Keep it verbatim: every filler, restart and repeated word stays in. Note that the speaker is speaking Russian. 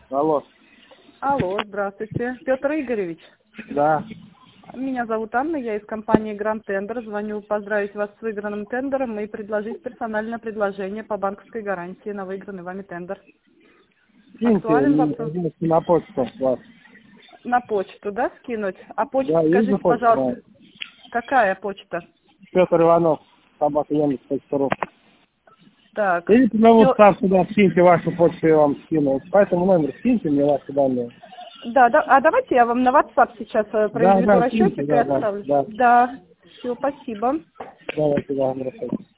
Алло. Алло, здравствуйте. Петр Игоревич. Да. Меня зовут Анна, я из компании Grand Tender. Звоню поздравить вас с выигранным тендером и предложить персональное предложение по банковской гарантии на выигранный вами тендер. Киньте Актуален мне, вопрос? на почту вас. На почту, да, скинуть? А почту, Да, есть же скажите, почта. пожалуйста, какая почта? Петр Иванов, собака Яндекс точка ру. Так, Или на Пё- WhatsApp сюда скиньте вашу почту, я вам скину. По этому номеру скиньте мне ваши данные. Да, да, а давайте я вам на WhatsApp сейчас э, Да, произведу да, скиньте, расчетик и да, да, отправлю. да. Да, все, спасибо. Давайте, да, здравствуйте.